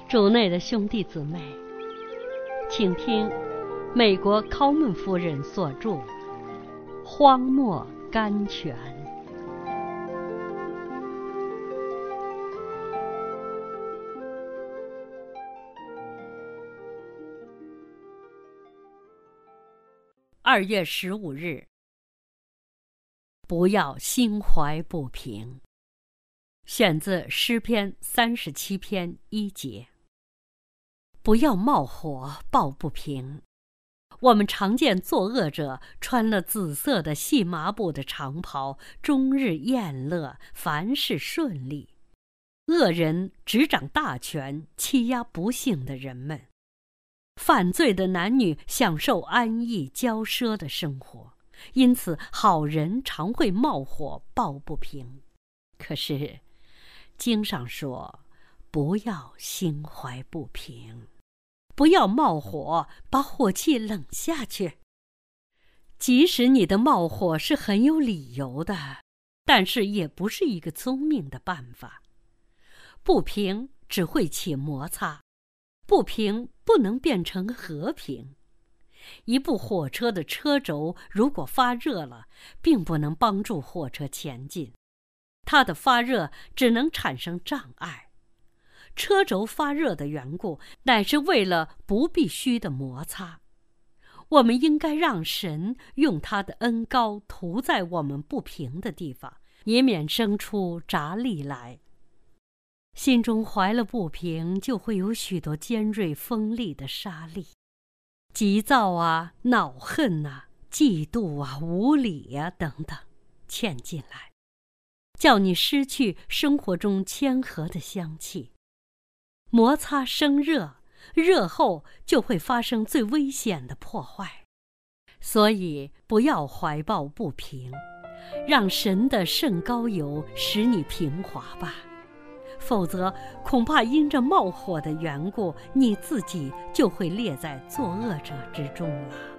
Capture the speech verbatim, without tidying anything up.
主内的兄弟姊妹，请听美国考门夫人所著《荒漠甘泉》。二月十五日，不要心怀不平。选自诗篇三十七篇一节。不要冒火抱不平。我们常见作恶者穿了紫色的细麻布的长袍，终日宴乐，凡事顺利。恶人执掌大权，欺压不幸的人们。犯罪的男女享受安逸骄奢的生活，因此好人常会冒火抱不平。可是经上说，不要心怀不平，不要冒火把火气冷下去。即使你的冒火是很有理由的，但是也不是一个聪明的办法。不平只会起摩擦，不平不能变成和平。一部火车的车轴如果发热了，并不能帮助火车前进，它的发热只能产生障碍。车轴发热的缘故，乃是为了不必须的摩擦。我们应该让神用他的恩膏涂在我们不平的地方，以免生出杂力来。心中怀了不平，就会有许多尖锐锋利的沙砾，急躁啊、恼恨啊、嫉妒啊、无理啊等等嵌进来，叫你失去生活中谦和的香气。摩擦生热，热后就会发生最危险的破坏。所以不要怀抱不平，让神的圣膏油使你平滑吧。否则恐怕因着冒火的缘故，你自己就会列在作恶者之中了。